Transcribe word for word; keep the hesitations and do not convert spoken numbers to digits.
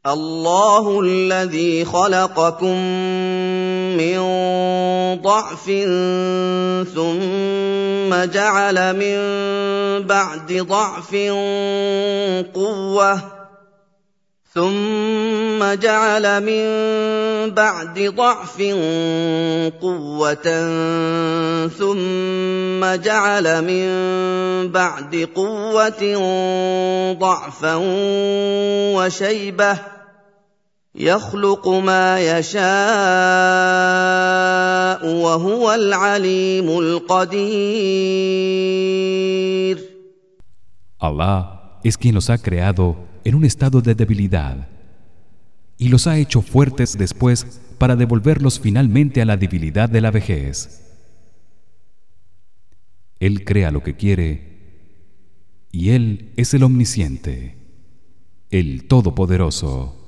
الله الذي خلقكم من ضعف ثم جعل من بعد ضعف قوة ثم جعل من بعد ضعف قوة ثم جعل من بعد قوة ضعفا وشيبة يخلق ما يشاء وهو العليم القدير. Allah es quien los ha creado en un estado de debilidad y los ha hecho fuertes después para devolverlos finalmente a la debilidad de la vejez. Él crea lo que quiere y él es el omnisciente, el todopoderoso.